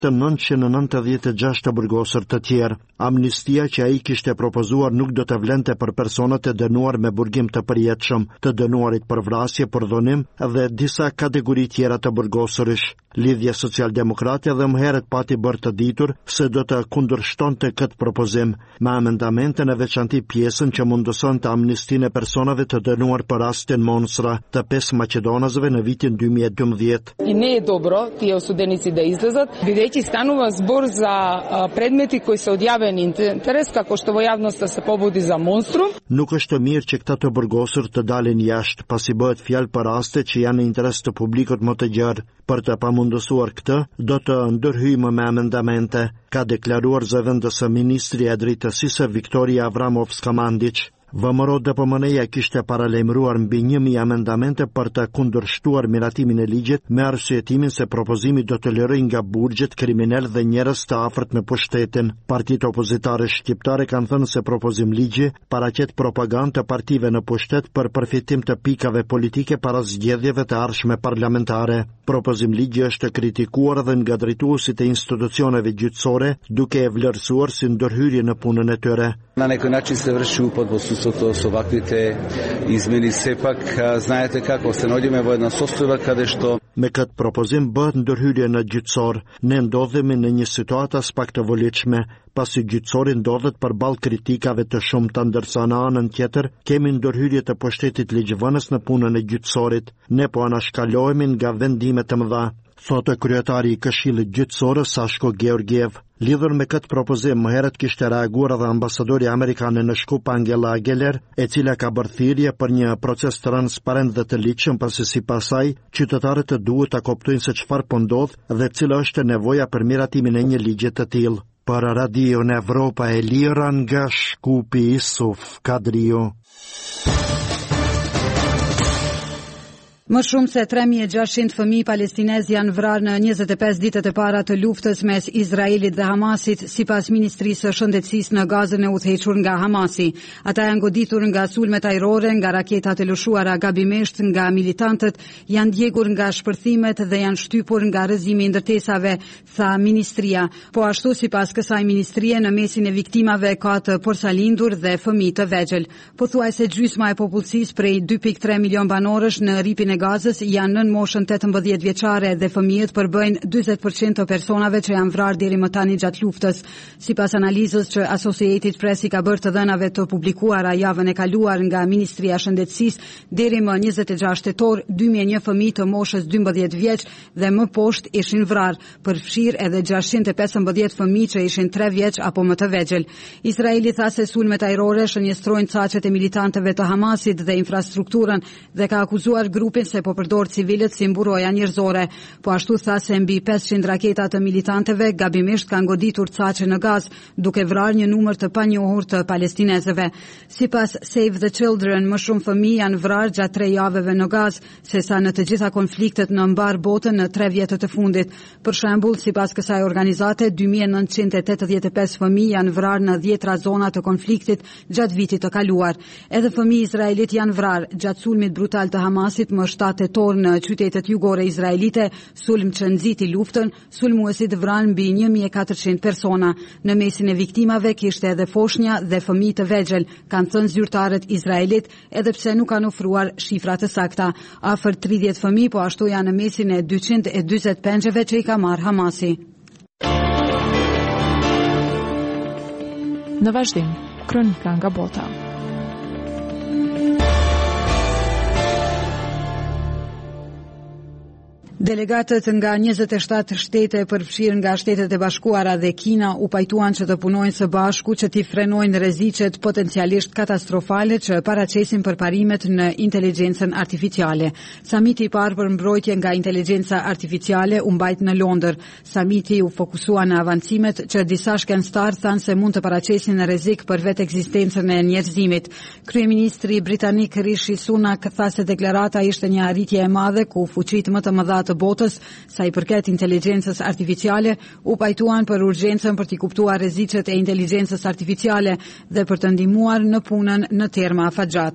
të 996 të burgosur të tjerë. Amnistia që ai kishte propozuar nuk do të vlente për personat e dënuar me burgim të përjetshëm, të dënuarit për vrasje, për dhunim dhe disa kategori tjera të burgosurish. Lidhja Socialdemokrate dhe më herët pati bërë të ditur se do të kundërshtonte këtë propozim, me amendamente në veçanti pjesën që mundëson të amnistinë e personave të dënuar për rastin Monsra të 5 maqedonazëve në vitin 2012. И не е добро тие осуденици да излезат, бидејќи станува збор за предмети кои се од јавен интерес, како што во јавноста се побуди за монструм. Nuk është mirë që këta të burgosur të dalin jashtë, pasi bëhet fjalë për raste që janë në interes të publikut më të gjerë. Për të pamundësuar këtë, do të ndërhyjmë me amendamente, ka deklaruar zëvendëse ministri e drejtësisë Viktoria Avramovska-Mandić. VMRO DPMN-ja kishte paralajmëruar mbi 1000 amendamente për të kundërshtuar miratimin e ligjit me arsyetimin se propozimi do të lërojë nga burgjet kriminal dhe njerëz të afërt me pushtetin. Partitë opozitare shqiptare kanë thënë se propozim ligji paraqet propagandë të partive në pushtet për përfitim të pikave politike para zgjedhjeve të ardhshme parlamentare. Propozim ligji është kritikuar edhe nga drejtuesit e institucioneve gjyqësore, duke e vlerësuar si ndërhyrje në punën e tyre. На некој начин се врши упад во судството со ваквите измени. Сепак, знаете како, се наоѓаме во една состојба каде што Me këtë propozim bëhet ndërhyrje në gjyqësor. Ne ndodhemi në një situatë as pak të volitshme, pasi gjyqësori ndodhet përballë kritikave të shumta, ndërsa në anën tjetër kemi ndërhyrje të pushtetit ligjvënës në punën e gjyqësorit. Ne po anashkalohemi nga vendime të mëdha, thotë kryetari i Këshillit Gjyqësor Sashko Georgiev. Lidhur me këtë propozim, më herët kishte reaguar edhe ambasadori amerikane në Shkup Angela Geller, e cila ka bërë thirrje për një proces transparent dhe të ligjshëm, pasi sipas saj, qytetarët duhet ta kuptojnë se çfarë po ndodh dhe cila është nevoja për miratimin e një ligji të tillë. Për Radio në Evropa e Lira nga Shkupi Isuf Kadrio. Më shumë se 3600 fëmijë palestinez janë vrarë në 25 ditët e para të luftës mes Izraelit dhe Hamasit, sipas Ministrisë së Shëndetësisë në Gazën e udhëhequr nga Hamasi. Ata janë goditur nga sulmet ajrore, nga raketat e lëshuara gabimisht nga militantët, janë djegur nga shpërthimet dhe janë shtypur nga rrëzimi i ndërtesave, tha ministria. Po ashtu, sipas kësaj ministrie, në mesin e viktimave ka të porsalindur dhe fëmijë të vegjël. Pothuajse gjysma e popullsisë prej 2.3 milion banorësh në ripin e Gazës janë nën moshën 18 vjeçare dhe fëmijët përbëjnë 40% të personave që janë vrarë deri më tani gjatë luftës. Sipas analizës që Associated Press i ka bërë të dhënave të publikuara javën e kaluar nga Ministria e Shëndetësisë, deri më 26 tetor, 2001 fëmijë të moshës 12 vjeç dhe më poshtë ishin vrarë, përfshirë edhe 615 fëmijë që ishin 3 vjeç apo më të vegjël. Izraeli tha se sulmet ajrore shënjestrojnë caqet e militantëve të Hamasit dhe infrastrukturën dhe ka akuzuar grupin se po përdor civilët si mburoja njerëzore. Po ashtu tha se mbi 500 raketa të militantëve gabimisht kanë goditur caqe në Gaz, duke vrarë një numër të panjohur të palestinezëve. Sipas Save the Children, më shumë fëmijë janë vrarë gjatë 3 javeve në Gaz, sesa në të gjitha konfliktet në mbar botën në 3 vjetët e fundit. Për shembull, sipas kësaj organizate, 2985 fëmijë janë vrarë në 10 zona të konfliktit gjatë vitit të kaluar. Edhe fëmijë izraelit janë vrarë gjatë sulmit brutal të Hamasit më 7 tetor në qytetet jugore izraelite, sulm që nxiti luftën, sulmuesit vranë mbi 1400 persona. Në mesin e viktimave kishte edhe foshnja dhe fëmijë të vegjël, kanë thënë zyrtarët izraelit, edhe pse nuk kanë ofruar shifra të sakta. Afër 30 fëmijë po ashtu janë në mesin e 240 pengjeve që i ka marrë Hamasi. Në vazhdim, kronika nga bota. Delegatët nga 27 shtete përfshirë nga Shtetet e Bashkuara dhe Kina u pajtuan që të punojnë së bashku që t'i frenojnë rreziqet potencialisht katastrofale që paraqesin përparimet në inteligjencën artificiale. Samiti i parë për mbrojtje nga inteligjenca artificiale u mbajt në Londër. Samiti u fokusua në avancimet që disa shkencëtar thanë se mund të paraqesin rrezik për vetë ekzistencën e njerëzimit. Kryeministri britanik Rishi Sunak tha se deklarata ishte një arritje e madhe ku fuqitë më të mëdha të botës, sa i përket inteligjencës artificiale, u pajtuan për urgjencën për t'i kuptuar rreziqet e inteligjencës artificiale dhe për të ndihmuar në punën në terma afatgjat.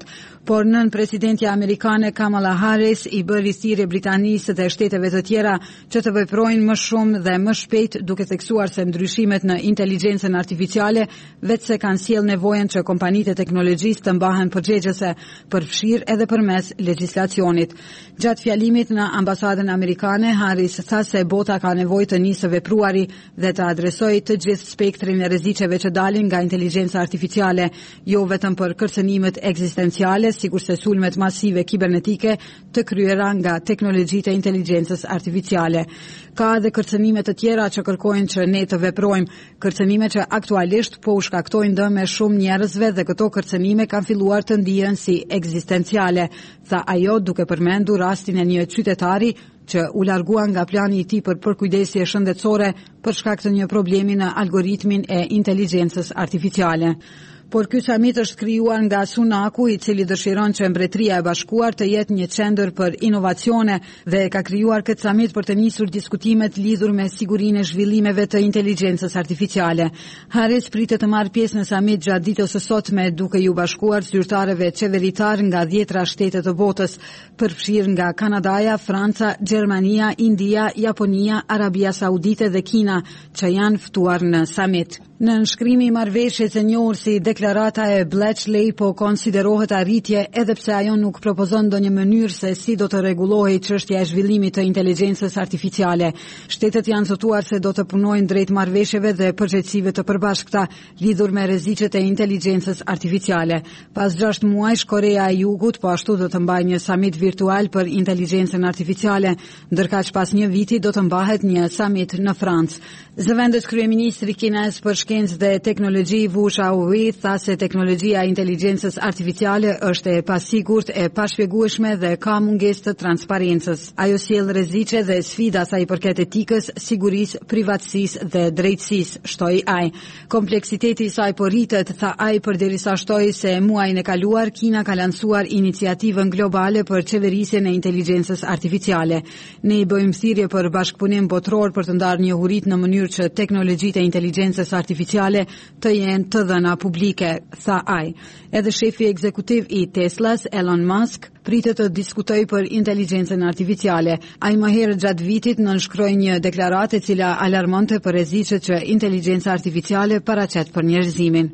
Por nën presidentja amerikane Kamala Harris i bëri thirrje Britanisë dhe shteteve të tjera që të veprojnë më shumë dhe më shpejt, duke theksuar se ndryshimet në inteligjencën artificiale vetëse kanë sjellë nevojën që kompanitë e teknologjisë të mbahen përgjegjëse, përfshirë edhe përmes legjislacionit. Gjatë fjalimit në ambasadën amerikane, Harris tha se bota ka nevojë të nisë vepruari dhe të adresojë të gjithë spektrin e rreziqeve që dalin nga inteligjenca artificiale, jo vetëm për kërcënimet ekzistenciale, sikurse sulmet masive kibernetike të kryera nga teknologjitë e inteligjencës artificiale. Ka edhe kërcënime të tjera që kërkojnë që ne të veprojmë, kërcënime që aktualisht po u shkaktojnë dëm me shumë njerëzve dhe këto kërcënime kanë filluar të ndihen si ekzistenciale, tha ajo duke përmendur rastin e një qytetari që u largua nga plani i tij për përkujdesje shëndetësore për shkak të një problemi në algoritmin e inteligjencës artificiale. Por ky samit është krijuar nga Sunaku, i cili dëshiron që Mbretëria e Bashkuar të jetë një qendër për inovacione dhe ka krijuar këtë samit për të nisur diskutimet lidhur me sigurinë e zhvillimeve të inteligjencës artificiale. Harris pritet të marrë pjesë në samit gjatë ditës së sotme, duke ju bashkuar zyrtarëve qeveritar nga 10 shtete të botës, përfshirë nga Kanadaja, Franca, Gjermania, India, Japonia, Arabia Saudite dhe Kina, që janë ftuar në samit. Në nënshkrimi i marrëveshjes e njohur si deklarata e Bletchley po konsiderohet arritje edhe pse ajo nuk propozon ndonjë mënyrë se si do të rregullohej çështja e zhvillimit të inteligjencës artificiale. Shtetet janë zotuar se do të punojnë drejt marrëveshjeve dhe përgjegjësive të përbashkëta lidhur me rreziqet e inteligjencës artificiale. Pas 6 muajsh, Korea e Jugut po ashtu do të mbajë një samit virtual për inteligjencën artificiale, ndërkaq pas një viti do të mbahet një samit në Francë. Zëvendës kryeministri kinez për shkencë dhe teknologji Wu Shaohui tha se teknologjia e inteligjencës artificiale është e pasigurt, e pashpjegueshme dhe ka mungesë të transparencës. Ajo sjell rreziqe dhe sfida sa i përket etikës, sigurisë, privatësisë dhe drejtësisë, shtoi ai. Kompleksiteti i saj po rritet, tha ai, përderisa shtoi se muajin e kaluar Kina ka lancuar iniciativën globale për qeverisjen e inteligjencës artificiale. Ne i bëjmë thirrje për bashkëpunim botror për të ndarë njohuritë në mënyrë që teknologjitë e inteligjencës artificiale të jenë të dhëna publike, tha ai. Edhe shefi ekzekutiv i Teslas, Elon Musk, pritet të diskutojë për inteligjencën artificiale. Ai më herët gjatë vitit nënshkroi një deklaratë e cila alarmonte për rreziqet që inteligjenca artificiale paraqet për njerëzimin.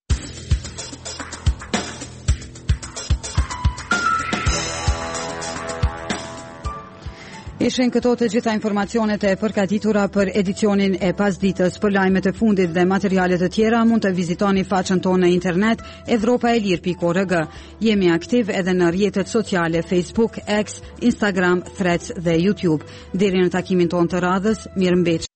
Ishin këto të gjitha informacionet e përgatitura për edicionin e pasditës. Për lajmet e fundit dhe materialet të tjera mund të vizitoni faqen tonë në internet evropaelir.org. Jemi aktiv edhe në rrjetet sociale Facebook, X, Instagram, Threads dhe YouTube. Deri në takimin tonë të radhës, mirëmbëjtje.